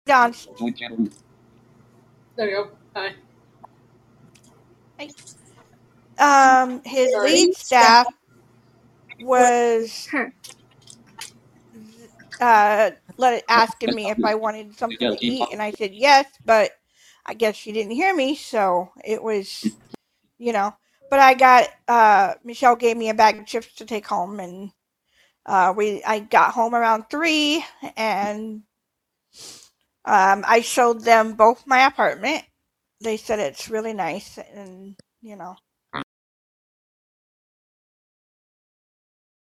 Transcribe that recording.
John. There you go. Hi. His lead staff was asking me if I wanted something to eat, and I said yes, but I guess she didn't hear me, so it was, But I got Michelle gave me a bag of chips to take home, and I got home around 3, and I showed them both my apartment. They said it's really nice, and